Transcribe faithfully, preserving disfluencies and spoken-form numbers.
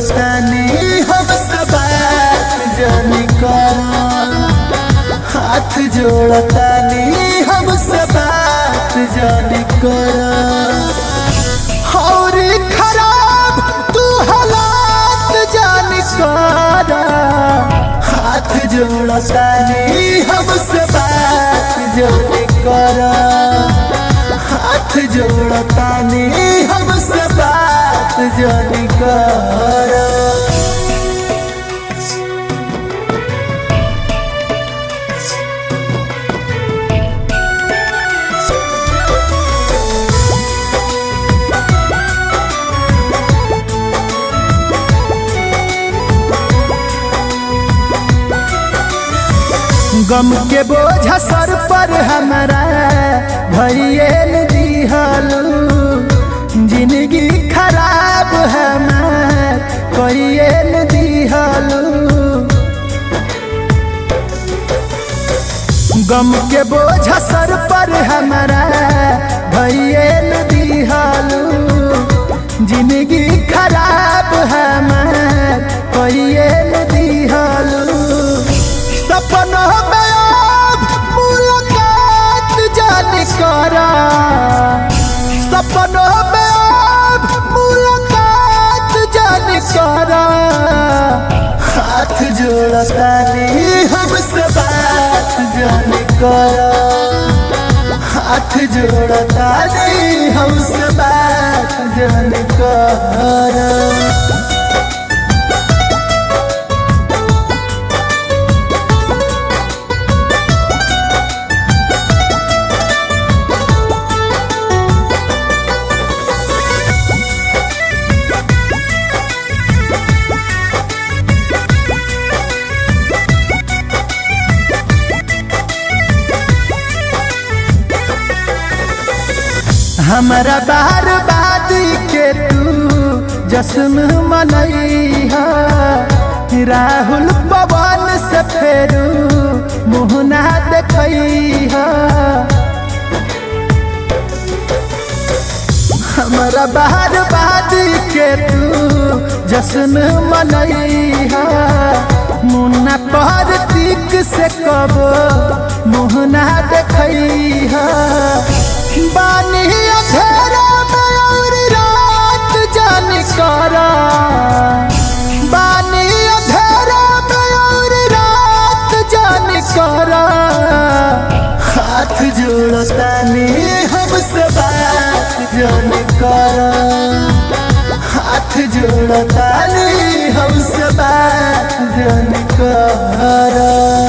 जोड़तानी हमसे बात जानी करा, हाथ जोड़तानी हमसे बात जानी करा। और खराब तू हालात जानी करा, हाथ जोड़तानी हमसे बात जानी करा, हाथ जोड़तानी हमसे बात जानी करा। गम के बोझा सर पर हमारा भैये न दिहलू, जिंदगी खराब हमार कहिए न दिहलू। गम के बोझा सर पर हमारा भैये न दिहलू, जिंदगी खराब हमार कहिए न दिहलू। सपनों में अब मुलाकात जानी करा, सपनों में अब मुलाकात जानी करा। हाथ जोड़तानी हमसे बात जानी करा, हाथ जोड़तानी हमसे बात जानी करा। हमारा बर्बादी के तू जश्न मनैहा, राहुल पवन से फेरू मुहना देखैहा। हमारा बर्बादी के तू जश्न मनैहा, मुन्ना प्रतीक से कब मुहना देखैहा। बानी अंधेरा में और रात जानी करा, बानी अंधेरा में और रात जानी करा। हाथ जोड़तानी हमसे बात जानी करा, हाथ जोड़तानी हमसे बात जानी करा।